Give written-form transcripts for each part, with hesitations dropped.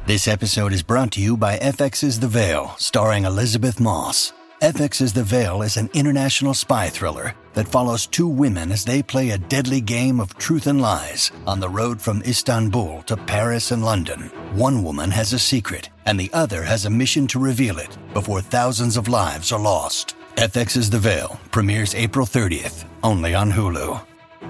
This episode is brought to you by FX's The Veil, starring Elizabeth Moss. FX's The Veil is an international spy thriller that follows two women as they play a deadly game of truth and lies on the road from Istanbul to Paris and London. One woman has a secret, and the other has a mission to reveal it before thousands of lives are lost. FX's The Veil premieres April 30th, only on Hulu.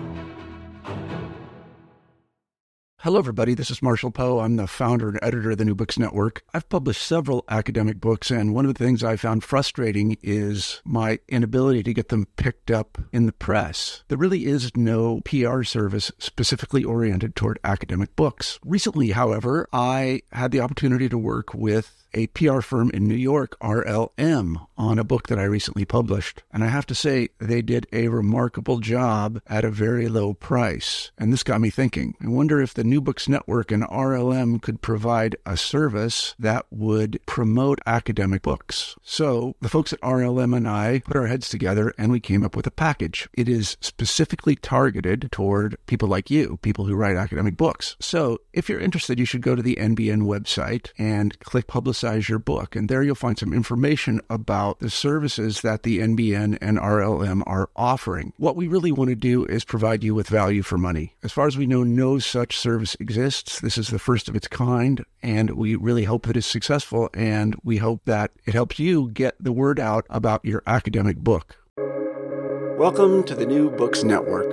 Hello, everybody. This is Marshall Poe. I'm the founder and editor of the New Books Network. I've published several academic books, and one of the things I found frustrating is my inability to get them picked up in the press. There really is no PR service specifically oriented toward academic books. Recently, however, I had the opportunity to work with a PR firm in New York, RLM, on a book that I recently published. And I have to say, they did a remarkable job at a very low price. And this got me thinking. I wonder if the New Books Network and RLM could provide a service that would promote academic books. So the folks at RLM and I put our heads together and we came up with a package. It is specifically targeted toward people like you, people who write academic books. So if you're interested, you should go to the NBN website and click Publicize your book. And there you'll find some information about the services that the NBN and RLM are offering. What we really want to do is provide you with value for money. As far as we know, no such service exists. This is the first of its kind, and we really hope it is successful, and we hope that it helps you get the word out about your academic book. Welcome to the New Books Network.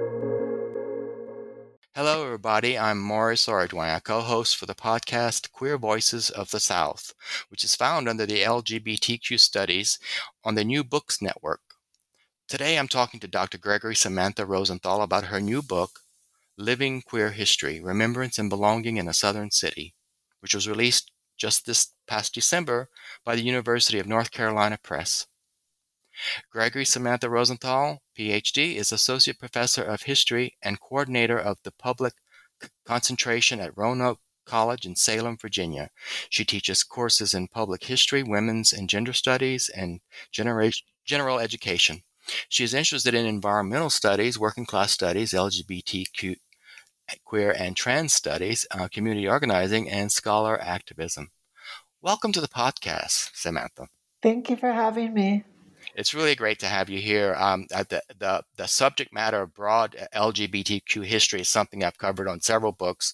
Hello, everybody. I'm Morris Ordway, co-host for the podcast Queer Voices of the South, which is found under the LGBTQ Studies on the New Books Network. Today, I'm talking to Dr. Gregory Samantha Rosenthal about her new book, Living Queer History, Remembrance and Belonging in a Southern City, which was released just this past December by the University of North Carolina Press. Gregory Samantha Rosenthal, Ph.D., is Associate Professor of History and Coordinator of the Public Concentration at Roanoke College in Salem, Virginia. She teaches courses in public history, women's and gender studies, and general education. She is interested in environmental studies, working class studies, LGBTQ, queer and trans studies, community organizing, and scholar activism. Welcome to the podcast, Samantha. Thank you for having me. It's really great to have you here. The subject matter of broad LGBTQ history is something I've covered on several books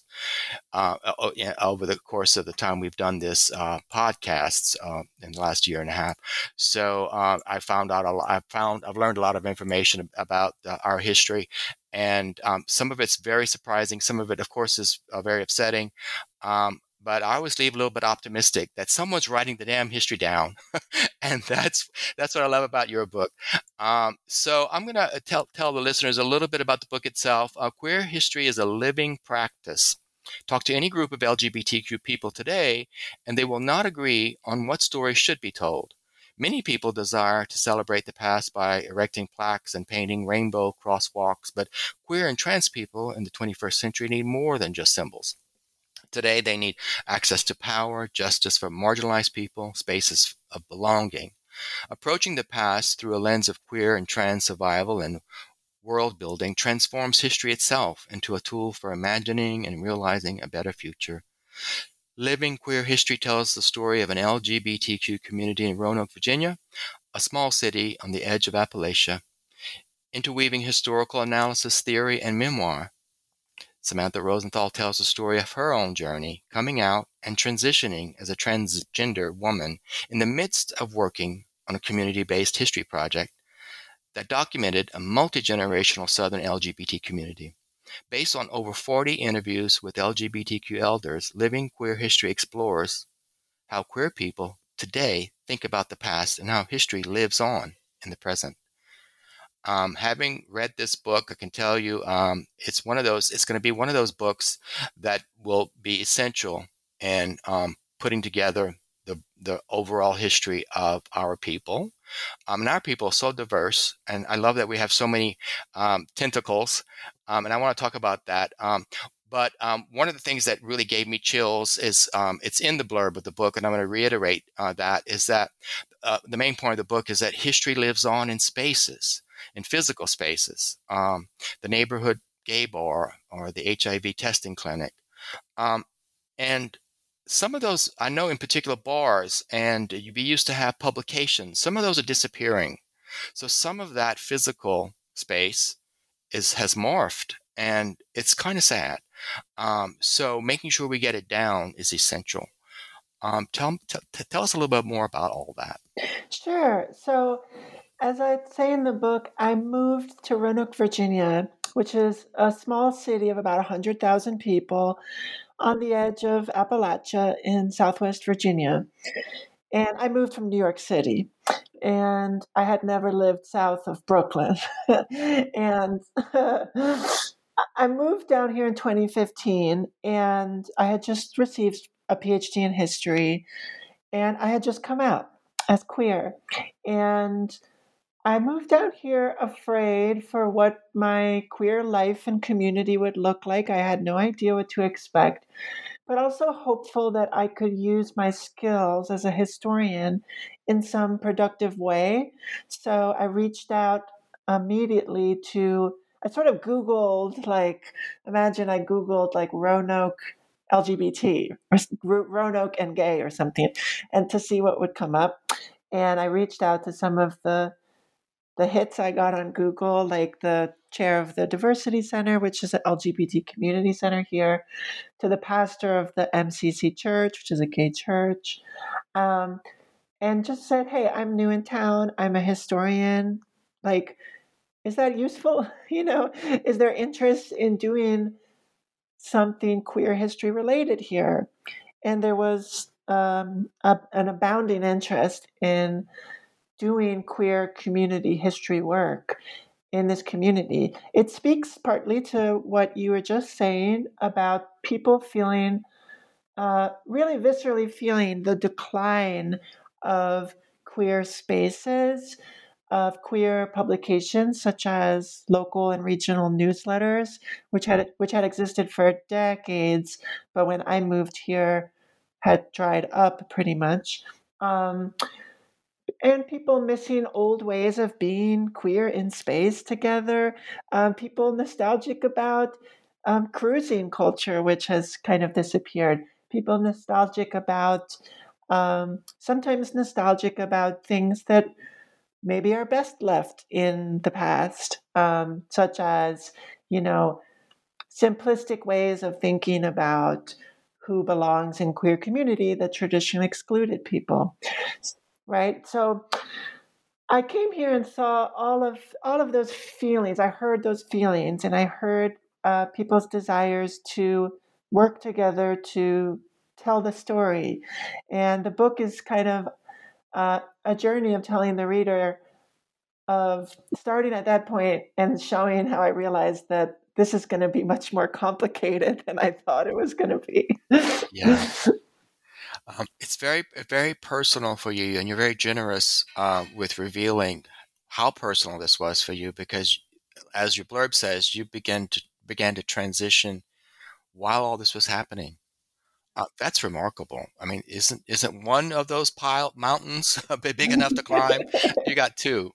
over the course of the time we've done this podcasts in the last year and a half. So I've learned a lot of information about our history, and some of it's very surprising. Some of it, of course, is very upsetting. But I always leave a little bit optimistic that someone's writing the damn history down. And that's what I love about your book. So I'm going to tell the listeners a little bit about the book itself. Queer history is a living practice. Talk to any group of LGBTQ people today, and they will not agree on what story should be told. Many people desire to celebrate the past by erecting plaques and painting rainbow crosswalks, but queer and trans people in the 21st century need more than just symbols. Today, they need access to power, justice for marginalized people, spaces of belonging. Approaching the past through a lens of queer and trans survival and world building transforms history itself into a tool for imagining and realizing a better future. Living Queer History tells the story of an LGBTQ community in Roanoke, Virginia, a small city on the edge of Appalachia. Interweaving historical analysis, theory, and memoir, Samantha Rosenthal tells the story of her own journey, coming out and transitioning as a transgender woman in the midst of working on a community-based history project that documented a multi-generational Southern LGBT community. Based on over 40 interviews with LGBTQ elders, Living Queer History explores how queer people today think about the past and how history lives on in the present. Having read this book, I can tell you it's going to be one of those books that will be essential in putting together the overall history of our people. And our people are so diverse, and I love that we have so many tentacles, and I want to talk about that. But one of the things that really gave me chills is it's in the blurb of the book, and I'm going to reiterate that the main point of the book is that history lives on in spaces, in physical spaces, the neighborhood gay bar or the HIV testing clinic. And some of those, I know in particular bars, and we used to have publications. Some of those are disappearing. So some of that physical space has morphed, and it's kind of sad. So making sure we get it down is essential. Tell us a little bit more about all that. Sure. So, as I say in the book, I moved to Roanoke, Virginia, which is a small city of about 100,000 people on the edge of Appalachia in Southwest Virginia. And I moved from New York City, and I had never lived south of Brooklyn. And I moved down here in 2015, and I had just received a PhD in history, and I had just come out as queer. And I moved down here afraid for what my queer life and community would look like. I had no idea what to expect, but also hopeful that I could use my skills as a historian in some productive way. So I reached out immediately to, I sort of Googled, like, imagine I Googled like Roanoke LGBT or Roanoke and gay or something, and to see what would come up. And I reached out to some of the hits I got on Google, like the chair of the Diversity Center, which is an LGBT community center here, to the pastor of the MCC Church, which is a gay church, um, and just said, hey, I'm new in town. I'm a historian. Like, is that useful? Is there interest in doing something queer history related here? And there was an abounding interest in doing queer community history work in this community. It speaks partly to what you were just saying about people feeling, really viscerally feeling the decline of queer spaces, of queer publications such as local and regional newsletters, which had existed for decades, but when I moved here had dried up pretty much. And people missing old ways of being queer in space together. People nostalgic about cruising culture, which has kind of disappeared. People nostalgic about, sometimes nostalgic about things that maybe are best left in the past, such as, simplistic ways of thinking about who belongs in queer community that traditionally excluded people. Right? So I came here and saw all of those feelings. I heard those feelings, and I heard people's desires to work together to tell the story. And the book is kind of a journey of telling the reader of starting at that point and showing how I realized that this is going to be much more complicated than I thought it was going to be. Yeah. It's very, very personal for you, and you're very generous with revealing how personal this was for you, because, as your blurb says, you began to transition while all this was happening. That's remarkable. I mean, isn't one of those mountains big enough to climb? You got two,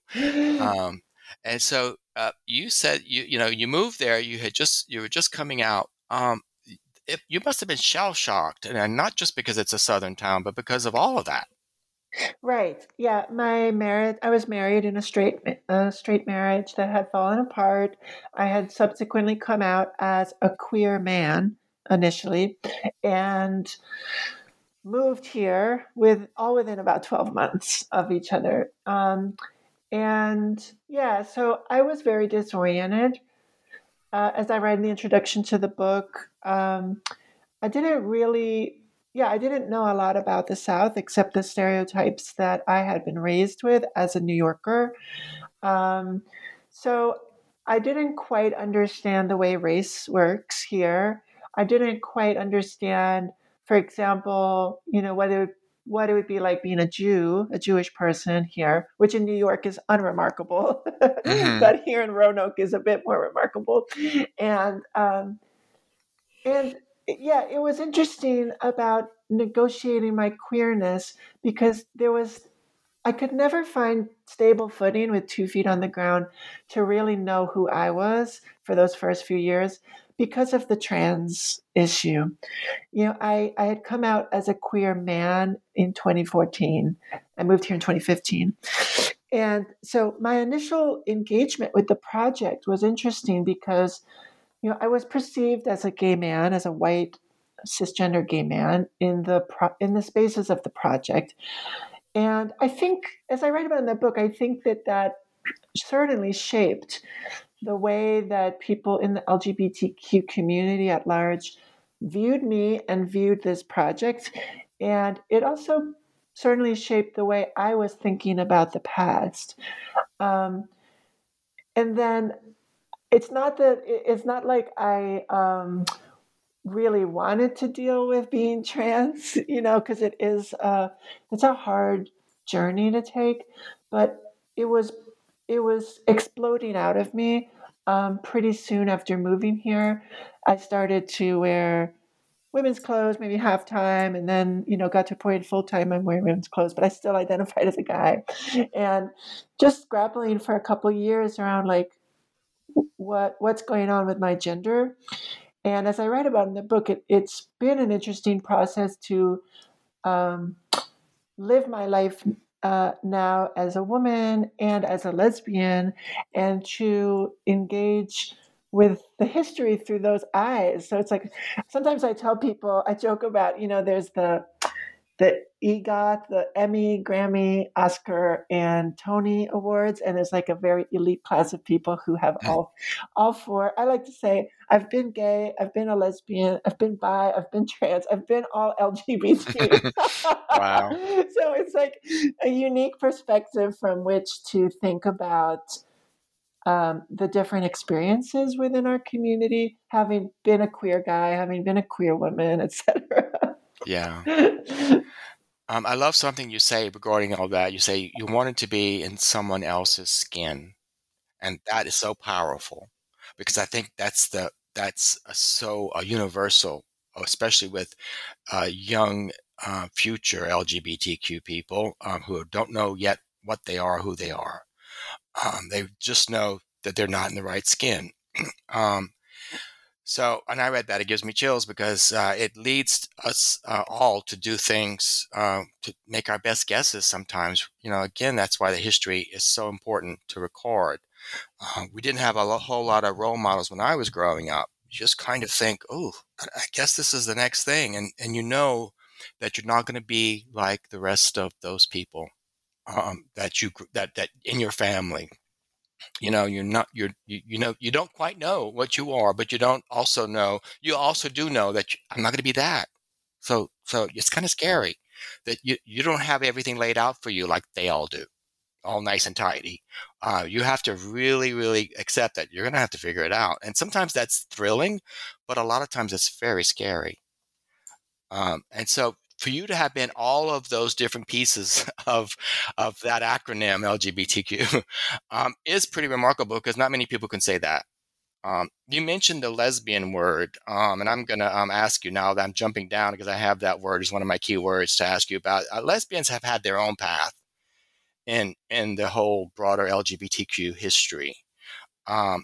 and so you said you moved there. You were just coming out. You must have been shell shocked, and not just because it's a southern town, but because of all of that. Right. Yeah. I was married in a straight marriage that had fallen apart. I had subsequently come out as a queer man initially, and moved here within about 12 months of each other. And yeah, so I was very disoriented. As I write in the introduction to the book, I didn't know a lot about the South except the stereotypes that I had been raised with as a New Yorker. So I didn't quite understand the way race works here. I didn't quite understand, for example, what it would be like being a Jewish person here, which in New York is unremarkable, Mm-hmm. but here in Roanoke is a bit more remarkable. And and yeah, it was interesting about negotiating my queerness because I could never find stable footing with 2 feet on the ground to really know who I was for those first few years. because of the trans issue. I had come out as a queer man in 2014. I moved here in 2015. And so my initial engagement with the project was interesting because, I was perceived as a gay man, as a white cisgender gay man in the spaces of the project. And I think, as I write about in the book, I think that certainly shaped the way that people in the LGBTQ community at large viewed me and viewed this project. And it also certainly shaped the way I was thinking about the past. And then it's not like I really wanted to deal with being trans, because it's a hard journey to take, but it was exploding out of me. Pretty soon after moving here, I started to wear women's clothes, maybe half time, and then got to a point full time I'm wearing women's clothes, but I still identified as a guy, and just grappling for a couple years around like what's going on with my gender. And as I write about in the book, it's been an interesting process to live my life now as a woman and as a lesbian, and to engage with the history through those eyes. So it's like, sometimes I tell people, I joke about, there's the EGOT, the Emmy, Grammy, Oscar, and Tony Awards, and there's like a very elite class of people who have all four. I like to say, I've been gay, I've been a lesbian, I've been bi, I've been trans, I've been all LGBT. Wow. So it's like a unique perspective from which to think about the different experiences within our community, having been a queer guy, having been a queer woman, etc. Yeah. I love something you say regarding all that. You say you wanted to be in someone else's skin, and that is so powerful because I think that's so universal, especially with young future LGBTQ people who don't know yet what they are, who they are. They just know that they're not in the right skin. So, and I read that, it gives me chills because it leads us all to do things to make our best guesses sometimes. Again, that's why the history is so important to record. We didn't have a whole lot of role models when I was growing up. You just kind of think, oh, I guess this is the next thing. And you know that you're not going to be like the rest of those people that in your family. You're not, you don't quite know what you are, but you don't also know, you also do know that I'm not going to be that. So it's kind of scary that you don't have everything laid out for you like they all do, all nice and tidy. You have to really, really accept that you're going to have to figure it out. And sometimes that's thrilling, but a lot of times it's very scary. And so for you to have been all of those different pieces of that acronym LGBTQ is pretty remarkable because not many people can say that. You mentioned the lesbian word, and I'm going to ask you now that I'm jumping down because I have that word as one of my key words to ask you about. Lesbians have had their own path in the whole broader LGBTQ history. And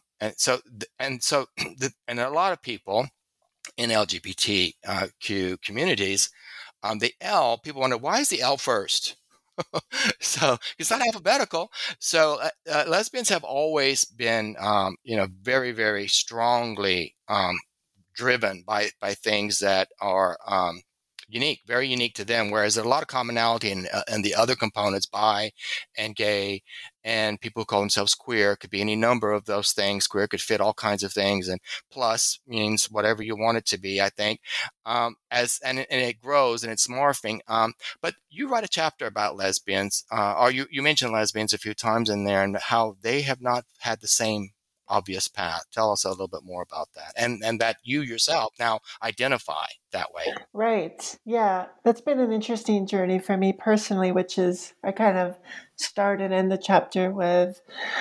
a lot of people in LGBTQ communities, the L, people wonder, why is the L first? So it's not alphabetical. So lesbians have always been, very, very strongly driven by things that are unique, very unique to them. Whereas there's a lot of commonality in the other components, bi and gay, and people who call themselves queer. Could be any number of those things. Queer could fit all kinds of things, and plus means whatever you want it to be, I think. And it grows and it's morphing. But you write a chapter about lesbians, or you mentioned lesbians a few times in there, and how they have not had the same obvious path. Tell us a little bit more about that, and that you yourself now identify that way. Right. Yeah. That's been an interesting journey for me personally, which is, I kind of started in the chapter with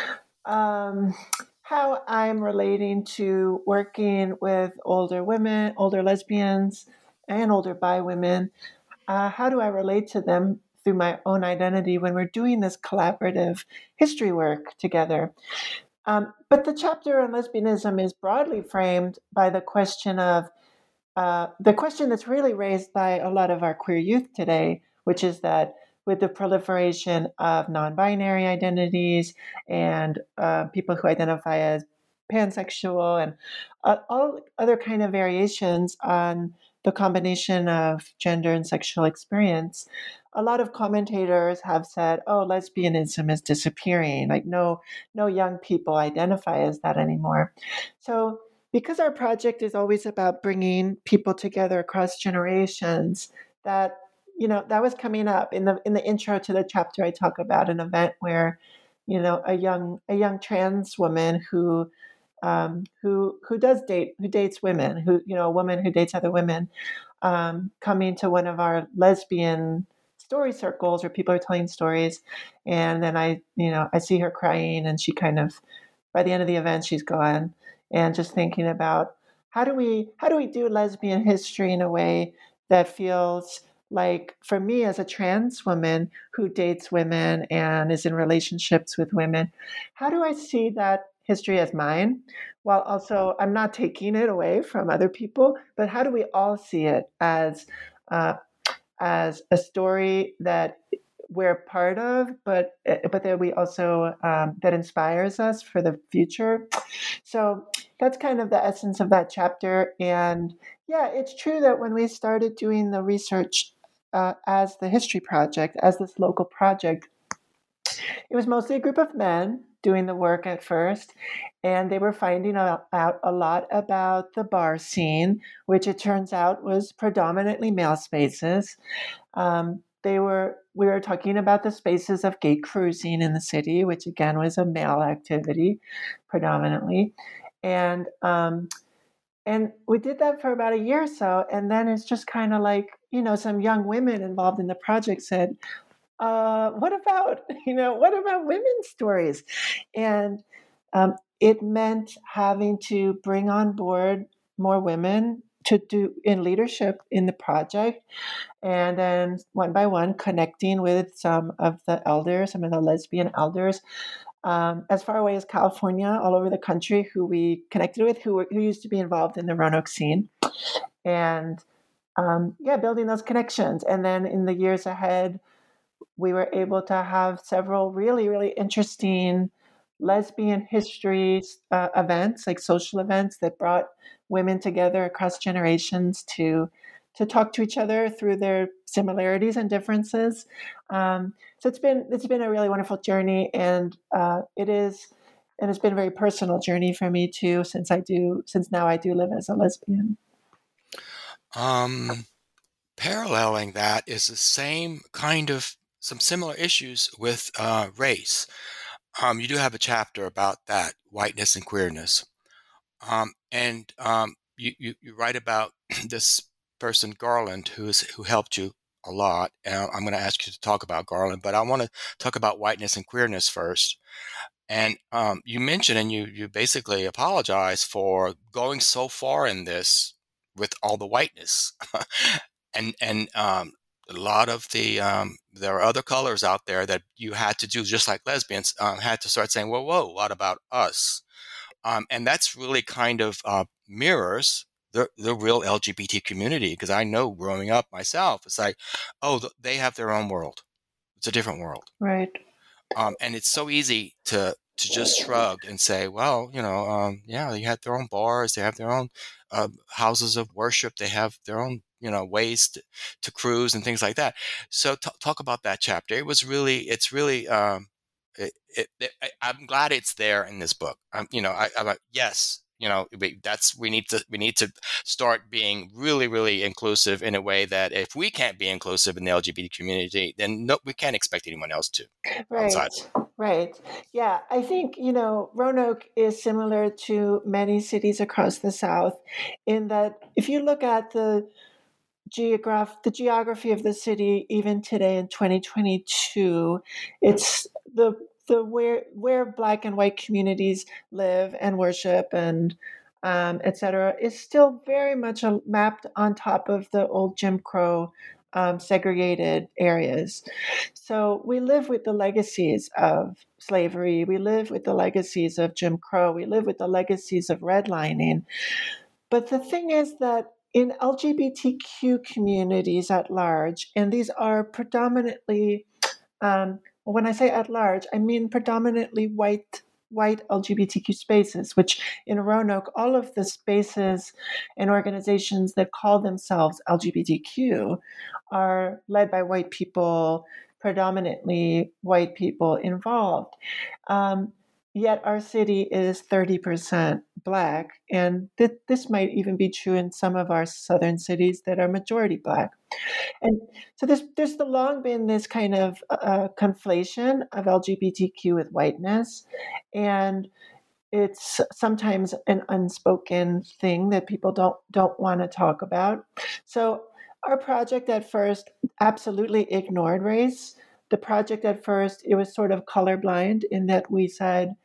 how I'm relating to working with older women, older lesbians, and older bi women. How do I relate to them through my own identity when we're doing this collaborative history work together? But the chapter on lesbianism is broadly framed by the question that's really raised by a lot of our queer youth today, which is that with the proliferation of non-binary identities and people who identify as pansexual and all other kind of variations on the combination of gender and sexual experience, a lot of commentators have said, "Oh, lesbianism is disappearing. Like, no young people identify as that anymore." So, because our project is always about bringing people together across generations, that was coming up in the intro to the chapter. I talk about an event where, a young trans woman who dates women, a woman who dates other women, coming to one of our lesbian story circles where people are telling stories, and then I see her crying, and she kind of, by the end of the event, she's gone, and just thinking about how do we do lesbian history in a way that feels like, for me as a trans woman who dates women and is in relationships with women, how do I see that history as mine, while also I'm not taking it away from other people, but how do we all see it uh, as a story that we're part of, but that we also that inspires us for the future. So that's kind of the essence of that chapter. And yeah, it's true that when we started doing the research as the History Project, as this local project, it was mostly a group of men doing the work at first, and they were finding out a lot about the bar scene, which it turns out was predominantly male spaces. We were talking about the spaces of gay cruising in the city, which again was a male activity predominantly, and we did that for about a year or so, and then it's just kind of like, some young women involved in the project said, what about women's stories? And it meant having to bring on board more women to do in leadership in the project, and then one by one connecting with some of the lesbian elders, as far away as California, all over the country, who we connected with, who used to be involved in the Roanoke scene, and building those connections. And then in the years ahead, we were able to have several really, really interesting lesbian history events, like social events that brought women together across generations to talk to each other through their similarities and differences. So it's been a really wonderful journey, and it's been a very personal journey for me too, since now I do live as a lesbian. Paralleling that is the same kind of some similar issues with race. You do have a chapter about that, whiteness and queerness. You write about this person, Garland, who helped you a lot. And I'm going to ask you to talk about Garland, but I want to talk about whiteness and queerness first. And you mentioned, and you basically apologize for going so far in this with all the whiteness, and a lot of there are other colors out there that you had to do, just like lesbians had to start saying, whoa, what about us? And that's really kind of mirrors the real LGBT community, because I know growing up myself, it's like, they have their own world. It's a different world. Right. And it's so easy to just shrug and say, well, they have their own bars, they have their own houses of worship, they have their own, ways to cruise and things like that. So talk about that chapter. It's really, I'm glad it's there in this book. I'm like, yes, we need to start being really, really inclusive in a way that if we can't be inclusive in the LGBT community, then we can't expect anyone else to. Right. Outside. Right. Yeah, I think, Roanoke is similar to many cities across the South in that if you look at the geography of the city, even today in 2022, it's the where Black and white communities live and worship and et cetera, is still very much mapped on top of the old Jim Crow segregated areas. So we live with the legacies of slavery. We live with the legacies of Jim Crow. We live with the legacies of redlining. But the thing is that in LGBTQ communities at large, and these are predominantly, when I say at large, I mean predominantly white LGBTQ spaces, which in Roanoke, all of the spaces and organizations that call themselves LGBTQ are led by white people, predominantly white people involved. Yet our city is 30% Black, and this might even be true in some of our southern cities that are majority Black. And so there's long been this kind of conflation of LGBTQ with whiteness, and it's sometimes an unspoken thing that people don't want to talk about. So our project at first absolutely ignored race. The project at first, it was sort of colorblind in that we said,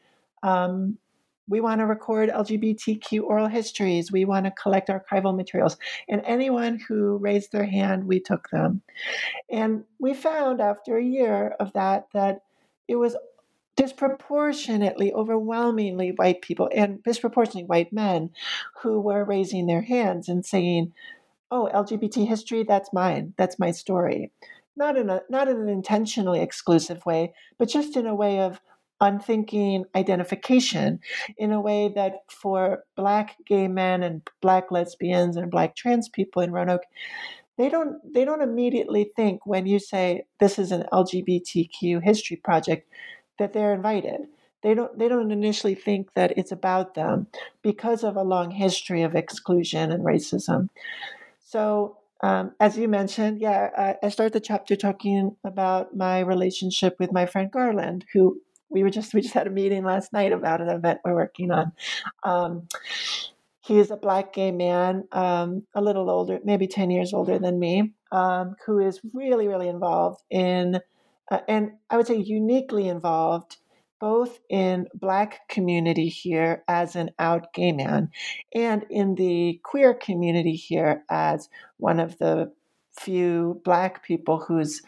we want to record LGBTQ oral histories. We want to collect archival materials. And anyone who raised their hand, we took them. And we found after a year of that it was disproportionately, overwhelmingly white people and disproportionately white men who were raising their hands and saying, oh, LGBT history, that's mine. That's my story. Not in an intentionally exclusive way, but just in a way of unthinking identification, in a way that for Black gay men and Black lesbians and Black trans people in Roanoke, they don't immediately think when you say this is an LGBTQ history project that they're invited. They don't initially think that it's about them because of a long history of exclusion and racism. So, as you mentioned, I started the chapter talking about my relationship with my friend Garland, who we just had a meeting last night about an event we're working on. He is a Black gay man, a little older, maybe 10 years older than me, who is really, really involved in, and I would say uniquely involved, both in Black community here as an out gay man and in the queer community here as one of the few Black people who's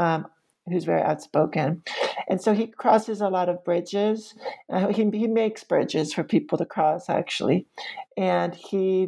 very outspoken. And so he crosses a lot of bridges. He makes bridges for people to cross, actually. And he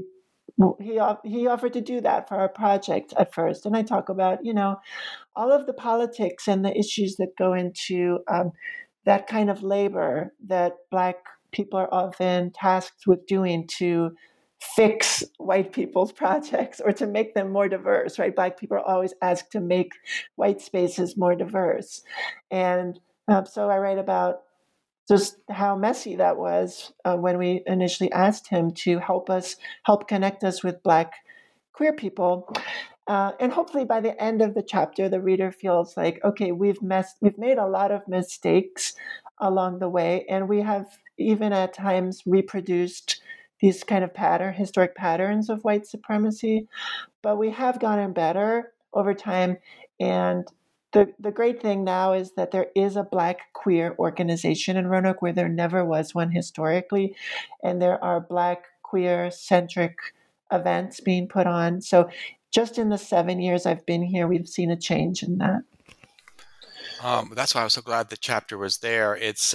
offered to do that for our project at first. And I talk about, all of the politics and the issues that go into that kind of labor that Black people are often tasked with doing to fix white people's projects or to make them more diverse, right? Black people are always asked to make white spaces more diverse. And so I write about just how messy that was when we initially asked him to help connect us with Black queer people. And hopefully by the end of the chapter, the reader feels like, okay, we've made a lot of mistakes along the way, and we have even at times reproduced these kind of historic patterns of white supremacy, but we have gotten better over time. And the great thing now is that there is a Black queer organization in Roanoke where there never was one historically, and there are Black queer centric events being put on. So just in the 7 years I've been here, we've seen a change in that. That's why I was so glad the chapter was there. It's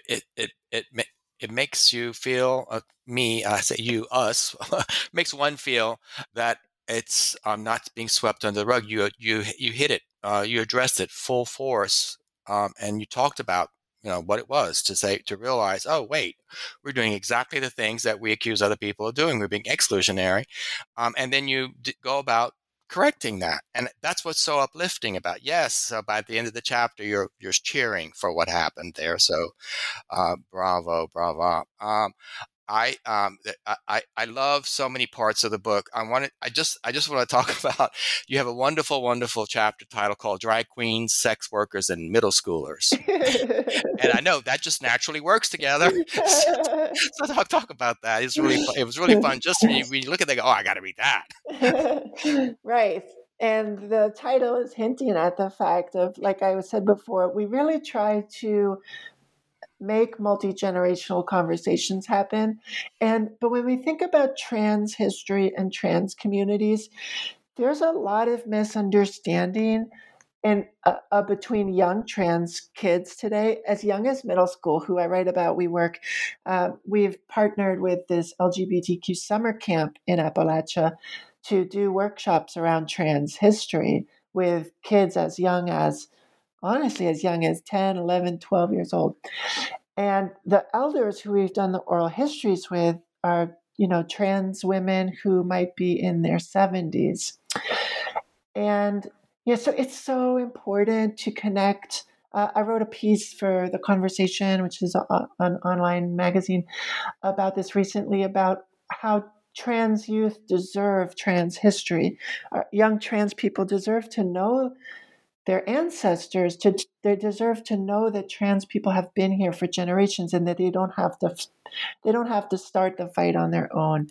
it makes you feel I say you, us, makes one feel that it's not being swept under the rug. You hit it, you addressed it full force, and you talked about what it was to realize, oh wait, we're doing exactly the things that we accuse other people of doing. We're being exclusionary, and then you go about correcting that, and that's what's so uplifting about. Yes, so by the end of the chapter, you're cheering for what happened there. So, bravo. I love so many parts of the book. I just want to talk about. You have a wonderful chapter title called "Drag Queens, Sex Workers, and Middle Schoolers," and I know that just naturally works together. So talk about that. It was really fun. Just when you look at it, go, oh, I got to read that. Right. And the title is hinting at the fact of, like I said before, we really try to make multi-generational conversations happen. But when we think about trans history and trans communities, There's a lot of misunderstanding between young trans kids today, as young as middle school, who I write about. We've partnered with this LGBTQ summer camp in Appalachia to do workshops around trans history with kids as young as, honestly, as young as 10, 11, 12 years old. And the elders who we've done the oral histories with are, trans women who might be in their 70s. And so it's so important to connect. I wrote a piece for The Conversation, which is an online magazine, about this recently, about how trans youth deserve trans history. Young trans people deserve to know their ancestors. They deserve to know that trans people have been here for generations, and that they don't have to start the fight on their own.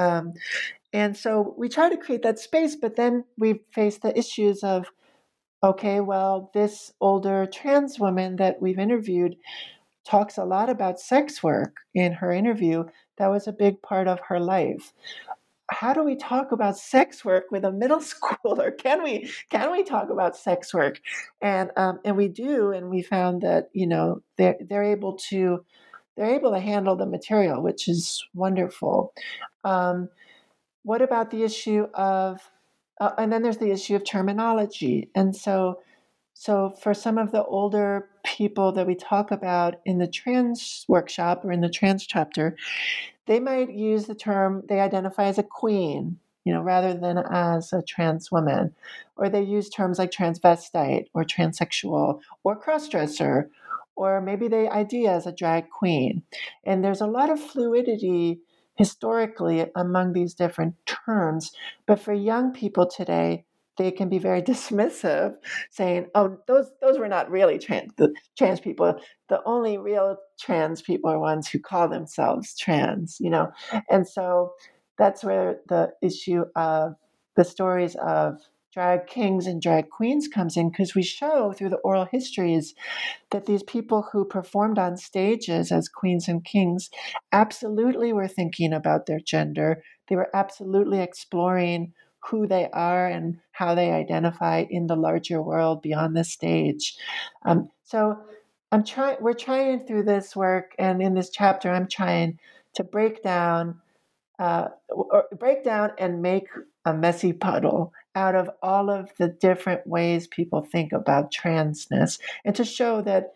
And so we try to create that space, but then we face the issues of, okay, well, this older trans woman that we've interviewed talks a lot about sex work in her interview. That was a big part of her life. How do we talk about sex work with a middle schooler? Can we talk about sex work? And we do, and we found that they're able to handle the material, which is wonderful. What about the issue of, and then there's the issue of terminology. And so for some of the older people that we talk about in the trans workshop or in the trans chapter, they might use the term, they identify as a queen, rather than as a trans woman. Or they use terms like transvestite or transsexual or crossdresser, or maybe they ID as a drag queen. And there's a lot of fluidity historically among these different terms. But for young people today, they can be very dismissive, saying, "Oh, those were not really trans people. The only real trans people are ones who call themselves trans," And so that's where the issue of the stories of drag kings and drag queens comes in, because we show through the oral histories that these people who performed on stages as queens and kings absolutely were thinking about their gender. They were absolutely exploring who they are and how they identify in the larger world beyond the stage. So we're trying through this work, and in this chapter, I'm trying to break down and make a messy puddle out of all of the different ways people think about transness, and to show that,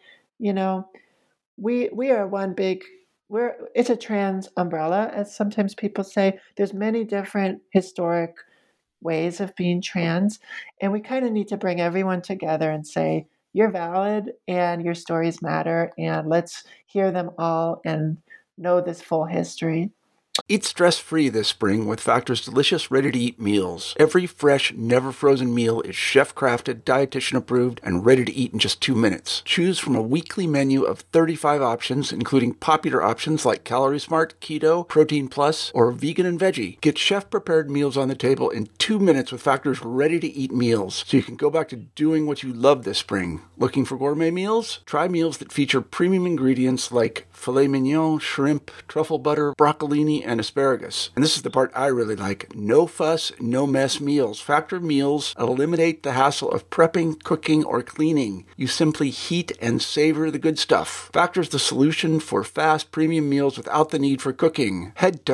we are one big, it's a trans umbrella, as sometimes people say. There's many different historic ways of being trans, and we kind of need to bring everyone together and say, you're valid and your stories matter, and let's hear them all and know this full history. Eat stress-free this spring with Factor's delicious, ready-to-eat meals. Every fresh, never-frozen meal is chef-crafted, dietitian-approved, and ready to eat in just 2 minutes. Choose from a weekly menu of 35 options, including popular options like Calorie Smart, Keto, Protein Plus, or Vegan and Veggie. Get chef-prepared meals on the table in 2 minutes with Factor's ready-to-eat meals, so you can go back to doing what you love this spring. Looking for gourmet meals? Try meals that feature premium ingredients like filet mignon, shrimp, truffle butter, broccolini, and asparagus. And this is the part I really like. No fuss, no mess meals. Factor meals eliminate the hassle of prepping, cooking, or cleaning. You simply heat and savor the good stuff. Factor's the solution for fast premium meals without the need for cooking. Head to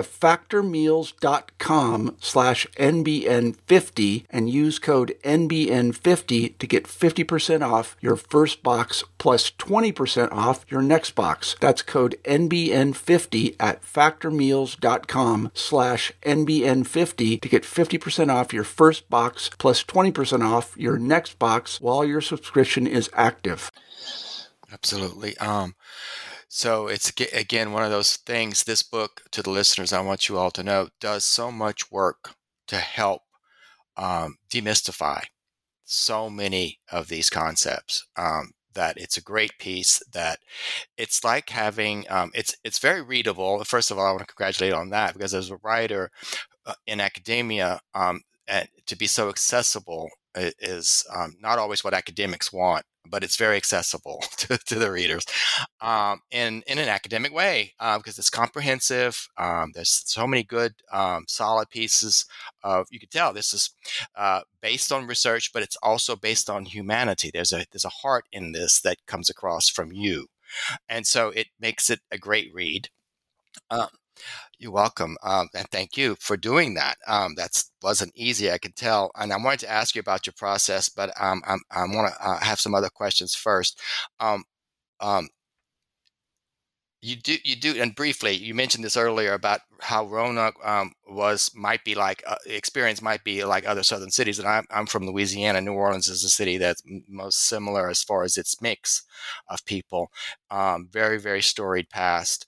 factormeals.com/NBN50 and use code NBN50 to get 50% off your first box plus 20% off your next box. That's code NBN50 at factormeals.com/NBN50 to get 50% off your first box plus 20% off your next box while your subscription is active. Absolutely. So it's, again, one of those things. This book, to the listeners, I want you all to know, does so much work to help demystify so many of these concepts. That it's a great piece, that it's like having, it's very readable. First of all, I want to congratulate on that, because as a writer in academia, and to be so accessible is not always what academics want, but it's very accessible to the readers in an academic way because it's comprehensive. There's so many good, solid pieces of. You can tell this is based on research, but it's also based on humanity. There's a heart in this that comes across from you, and so it makes it a great read. Um, you're welcome, and thank you for doing that. That wasn't easy, I can tell. And I wanted to ask you about your process, but I want to have some other questions first. Um, um, you do, and briefly, you mentioned this earlier about how Roanoke might be like experience might be like other southern cities, and I'm from Louisiana. New Orleans is a city that's most similar as far as its mix of people. Very very storied past,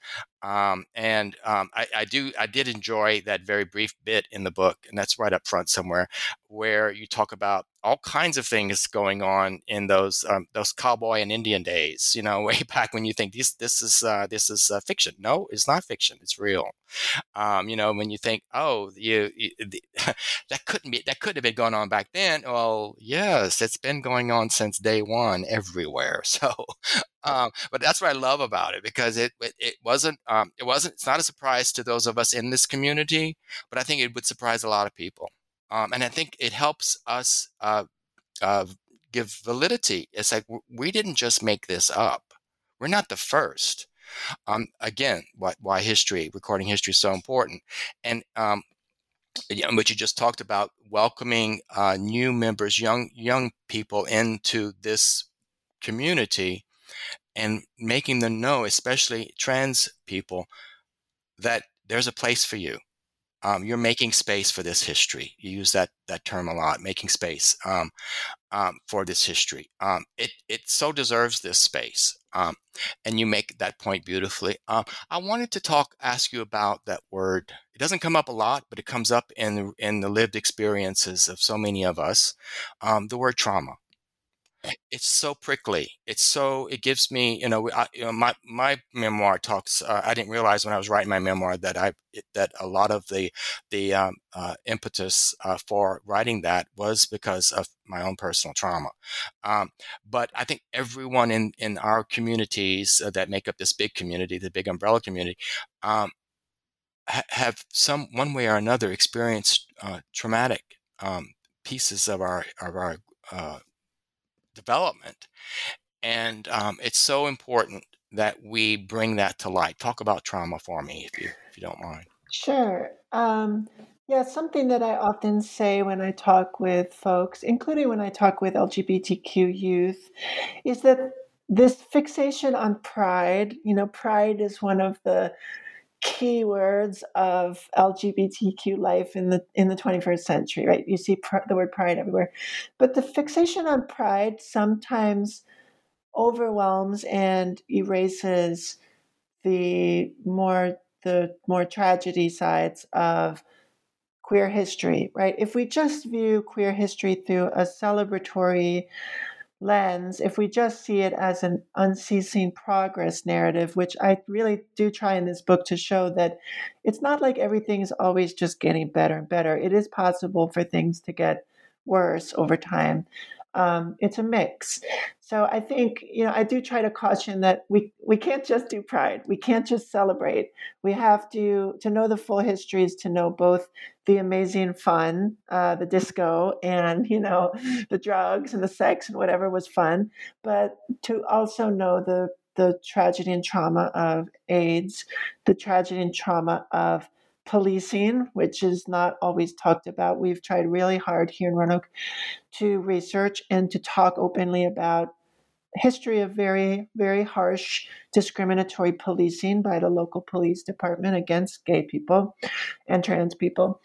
I did enjoy that very brief bit in the book, and that's right up front somewhere, where you talk about all kinds of things going on in those cowboy and Indian days. Way back when you think this is fiction. No, it's not fiction. It's real. When you think, oh, that couldn't have been going on back then. Well, yes, it's been going on since day one everywhere. So, but that's what I love about it because it wasn't it's not a surprise to those of us in this community, but I think it would surprise a lot of people. And I think it helps us uh, give validity. It's like we didn't just make this up. We're not the first. Again, why recording history is so important. And what you just talked about, welcoming new members, young people into this community, and making them know, especially trans people, that there's a place for you. You're making space for this history. You use that term a lot, making space for this history. It so deserves this space, and you make that point beautifully. I wanted to ask you about that word. It doesn't come up a lot, but it comes up in the lived experiences of so many of us. The word trauma. It's so prickly. It gives me, my memoir talks. I didn't realize when I was writing my memoir that a lot of the impetus for writing that was because of my own personal trauma. But I think everyone in our communities that make up this big community, the big umbrella community, have some one way or another experienced traumatic pieces of our uh, development. And it's so important that we bring that to light. Talk about trauma for me, if you don't mind. Sure. Yeah, something that I often say when I talk with folks, including when I talk with LGBTQ youth, is that this fixation on pride, pride is one of the key words of LGBTQ life in the 21st century, right? You see the word pride everywhere. But the fixation on pride sometimes overwhelms and erases the more tragedy sides of queer history, right? If we just view queer history through a celebratory lens, if we just see it as an unceasing progress narrative, which I really do try in this book to show that it's not like everything's always just getting better and better. It is possible for things to get worse over time. It's a mix. So I think, I do try to caution that we can't just do pride. We can't just celebrate. We have to know the full histories, to know both the amazing fun, the disco, and, the drugs and the sex and whatever was fun, but to also know the tragedy and trauma of AIDS, the tragedy and trauma of policing, which is not always talked about. We've tried really hard here in Roanoke to research and to talk openly about history of very, very harsh discriminatory policing by the local police department against gay people and trans people.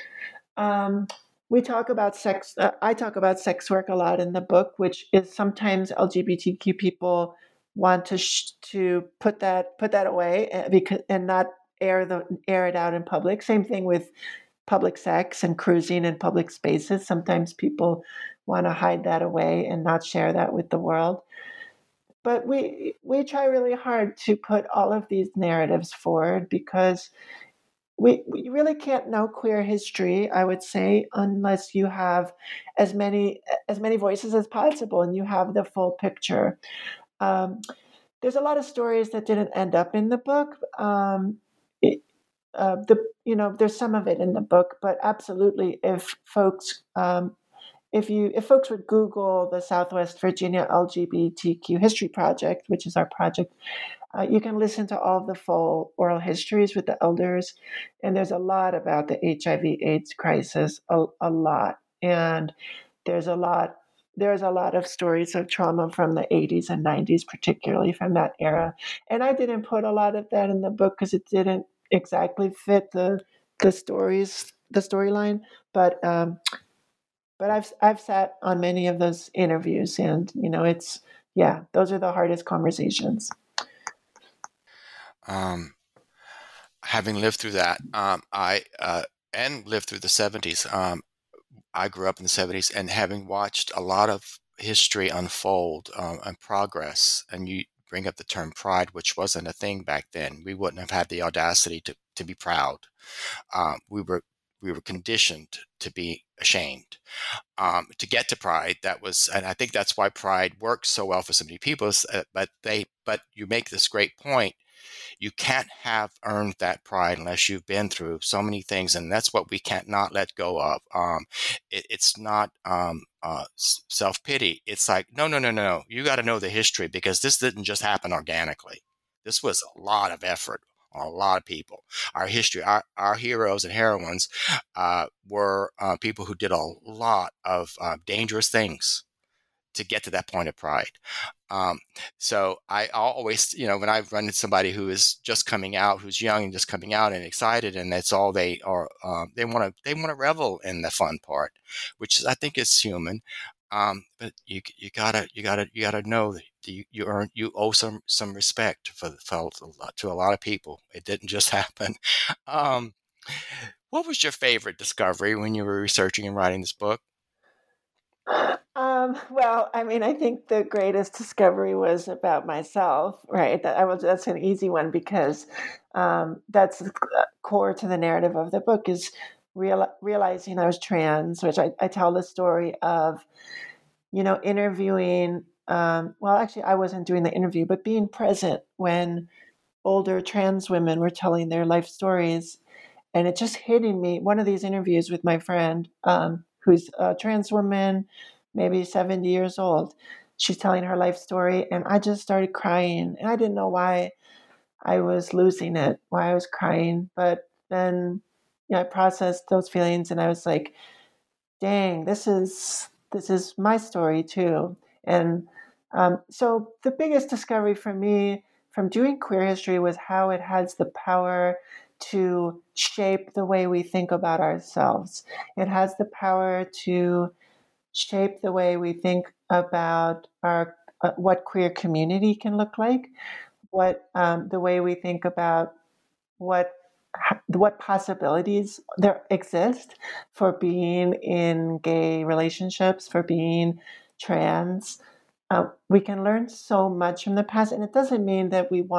We talk about sex. I talk about sex work a lot in the book, which is sometimes LGBTQ people want to put that away and not air it out in public. Same thing with public sex and cruising in public spaces. Sometimes people want to hide that away and not share that with the world. But we try really hard to put all of these narratives forward because we really can't know queer history, I would say, unless you have as many voices as possible and you have the full picture. Um, there's a lot of stories that didn't end up in the book. It, there's some of it in the book, but absolutely, if folks if folks would Google the Southwest Virginia LGBTQ History Project, which is our project, you can listen to all of the full oral histories with the elders, and there's a lot about the HIV/AIDS crisis, a lot, and there's a lot of stories of trauma from the 80s and 90s, particularly from that era. And I didn't put a lot of that in the book because it didn't exactly fit the storyline, but I've sat on many of those interviews, and it's those are the hardest conversations. Having lived through that, I and lived through the 70s. I grew up in the 70s, and having watched a lot of history unfold and progress, and you bring up the term pride, which wasn't a thing back then. We wouldn't have had the audacity to be proud. We were conditioned to be ashamed. To get to pride, and I think that's why pride works so well for so many people. But you make this great point. You can't have earned that pride unless you've been through so many things, and that's what we can't not let go of. It's not self-pity. It's like, no. You got to know the history, because this didn't just happen organically. This was a lot of effort on a lot of people. Our history, our heroes and heroines were people who did a lot of dangerous things to get to that point of pride. So I always, when I run into somebody who is just coming out, who's young and just coming out and excited, and that's all they are, they want to revel in the fun part, which I think is human. But you gotta know that you owe some respect to a lot of people. It didn't just happen. What was your favorite discovery when you were researching and writing this book? Well, I mean, I think the greatest discovery was about myself, right? That's an easy one, because that's core to the narrative of the book, is realizing I was trans, which I tell the story of, interviewing. Well, actually, I wasn't doing the interview, but being present when older trans women were telling their life stories, and it just hitting me. One of these interviews with my friend, who's a trans woman, maybe 70 years old. She's telling her life story, and I just started crying. And I didn't know why I was losing it, why I was crying. But then I processed those feelings, and I was like, dang, this is my story too. And so the biggest discovery for me from doing queer history was how it has the power to shape the way we think about ourselves. It has the power to shape the way we think about our what queer community can look like, what the way we think about what possibilities there exist for being in gay relationships, for being trans. We can learn so much from the past, and it doesn't mean that we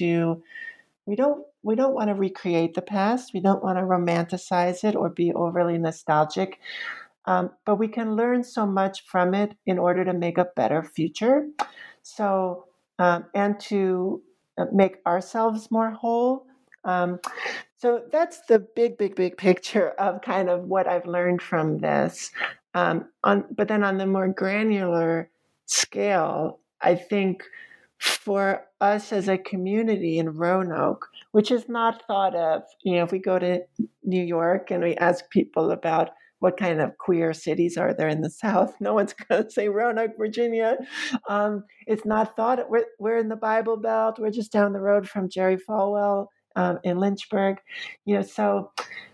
don't want to recreate the past. We don't want to romanticize it or be overly nostalgic. But we can learn so much from it in order to make a better future. So, and to make ourselves more whole. So that's the big picture of kind of what I've learned from this. But then on the more granular scale, I think for us as a community in Roanoke, which is not thought of, if we go to New York and we ask people about what kind of queer cities are there in the South, no one's going to say Roanoke, Virginia. It's not thought. We're in the Bible Belt. We're just down the road from Jerry Falwell in Lynchburg. So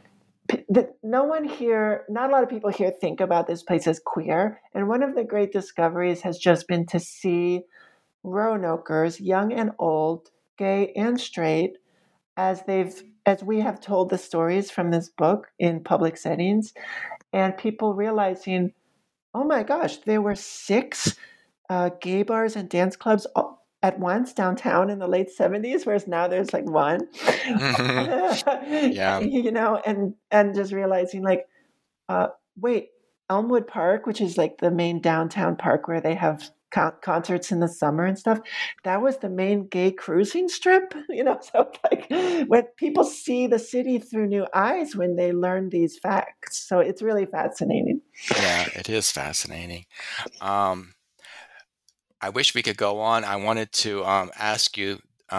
not a lot of people here think about this place as queer. And one of the great discoveries has just been to see Roanokers, young and old, gay and straight, as we have told the stories from this book in public settings, and people realizing, oh my gosh, there were 6 gay bars and dance clubs at once downtown in the late 70s, whereas now there's like one. Yeah. And just realizing like, wait, Elmwood Park, which is like the main downtown park where they have concerts in the summer and stuff, that was the main gay cruising strip. So like when people see the city through new eyes when they learn these facts. So it's really fascinating. Yeah, it is fascinating. Um, I wish we could go on. I wanted to ask you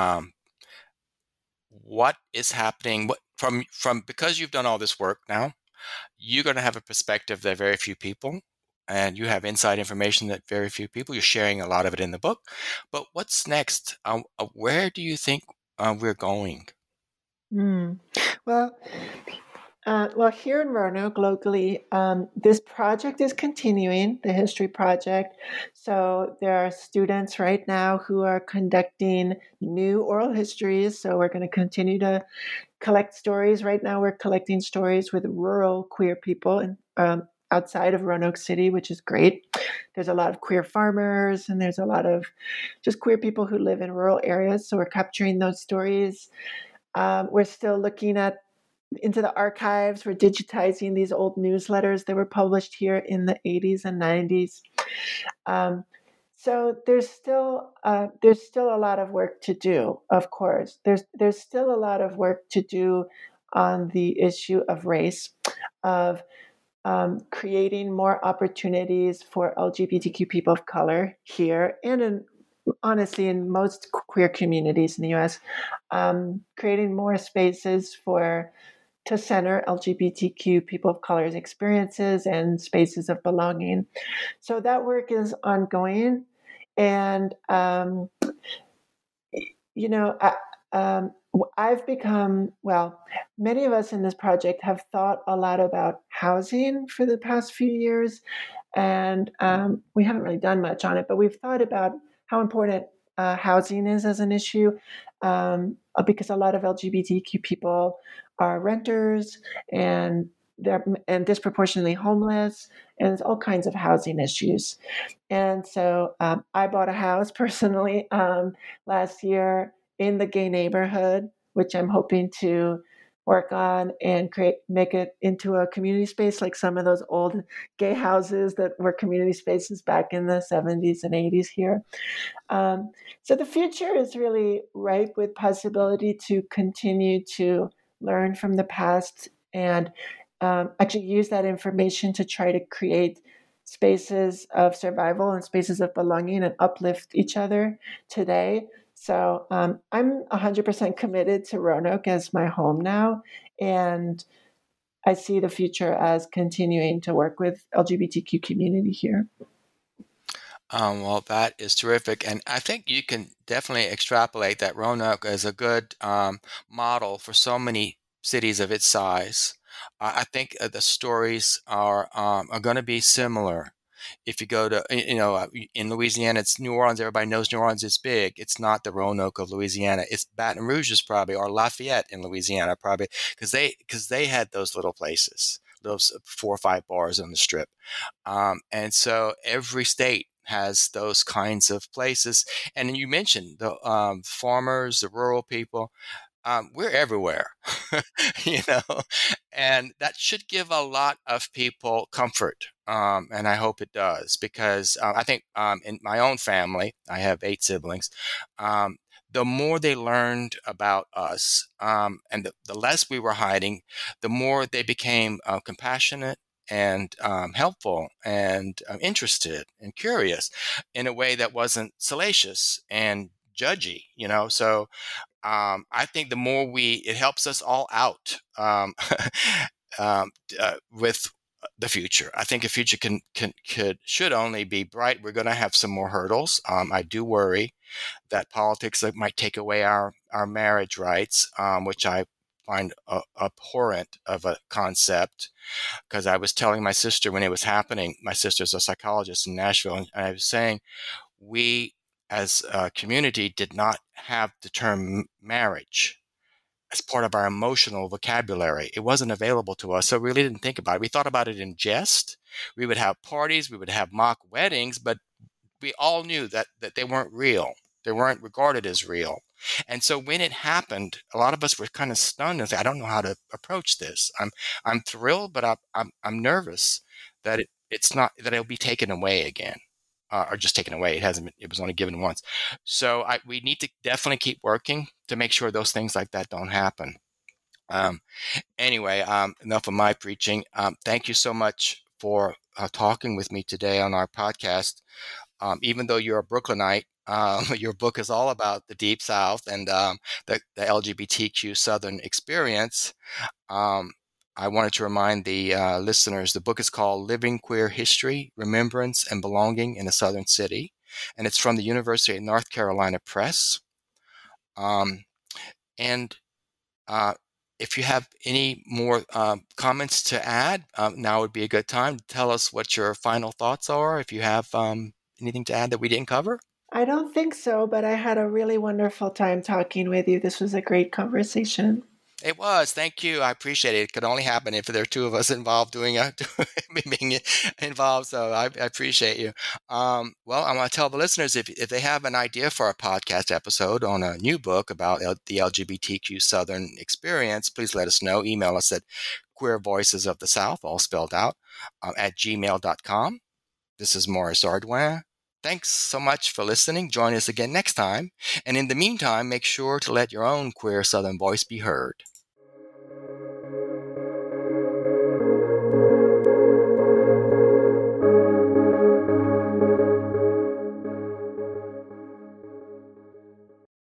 what is happening from because you've done all this work now. You're going to have a perspective that very few people, and you have inside information that very few people. You're sharing a lot of it in the book. But what's next? Where do you think we're going? Mm. Well, here in Roanoke, locally, this project is continuing, the history project. So there are students right now who are conducting new oral histories. So we're going to continue to collect stories. Right now, we're collecting stories with rural queer people outside of Roanoke City, which is great. There's a lot of queer farmers, and there's a lot of just queer people who live in rural areas. So we're capturing those stories. We're still looking into the archives. We're digitizing these old newsletters that were published here in the 80s and 90s. So there's still a lot of work to do. Of course, there's still a lot of work to do on the issue of race, of creating more opportunities for LGBTQ people of color here and honestly in most queer communities in the U.S. Creating more spaces to center LGBTQ people of color's experiences and spaces of belonging. So that work is ongoing. And, I've become, many of us in this project have thought a lot about housing for the past few years. And we haven't really done much on it, but we've thought about how important housing is as an issue because a lot of LGBTQ people are renters and they're disproportionately homeless, and there's all kinds of housing issues. And so I bought a house personally last year in the gay neighborhood, which I'm hoping to work on and make it into a community space like some of those old gay houses that were community spaces back in the 70s and 80s here. So the future is really ripe with possibility to continue to learn from the past and actually use that information to try to create spaces of survival and spaces of belonging and uplift each other today. So I'm 100% committed to Roanoke as my home now. And I see the future as continuing to work with LGBTQ community here. Well, that is terrific. And I think you can definitely extrapolate that Roanoke as a good model for so many cities of its size. I think the stories are going to be similar. If you go to, in Louisiana, it's New Orleans. Everybody knows New Orleans is big. It's not the Roanoke of Louisiana. It's Baton Rouge probably, or Lafayette in Louisiana probably, because they had those little places, those 4 or 5 bars on the Strip. And so every state has those kinds of places. And you mentioned the farmers, the rural people. We're everywhere, and that should give a lot of people comfort. And I hope it does, because I think in my own family, I have 8 siblings. The more they learned about us, and the less we were hiding, the more they became compassionate and helpful and interested and curious in a way that wasn't salacious and judgy, So I think the more it helps us all out with the future. I think the future should only be bright. We're going to have some more hurdles. I do worry that politics might take away our marriage rights, which I find abhorrent of a concept. Because I was telling my sister when it was happening, my sister's a psychologist in Nashville, and I was saying we as a community did not have the term marriage as part of our emotional vocabulary. It wasn't available to us, so we really didn't think about it. We thought about it in jest. We would have parties, we would have mock weddings, but we all knew that they weren't real. They weren't regarded as real. And so when it happened, a lot of us were kind of stunned and said, I don't know how to approach this. I'm thrilled, but I'm nervous that it's not, that it'll be taken away again. Or just taken away. It hasn't been, it was only given once. So we need to definitely keep working to make sure those things like that don't happen. Anyway, enough of my preaching. Thank you so much for talking with me today on our podcast. Even though you're a Brooklynite, your book is all about the Deep South and the LGBTQ Southern experience. I wanted to remind the listeners, the book is called Living Queer History, Remembrance, and Belonging in a Southern City, and it's from the University of North Carolina Press. And if you have any more comments to add, now would be a good time to tell us what your final thoughts are, if you have anything to add that we didn't cover. I don't think so, but I had a really wonderful time talking with you. This was a great conversation. It was. Thank you. I appreciate it. It could only happen if there are two of us involved being involved. So I appreciate you. Well, I want to tell the listeners, if they have an idea for a podcast episode on a new book about the LGBTQ Southern experience, please let us know. Email us at queervoicesofthesouth, all spelled out, at gmail.com. This is Maurice Ardoin. Thanks so much for listening. Join us again next time. And in the meantime, make sure to let your own queer Southern voice be heard.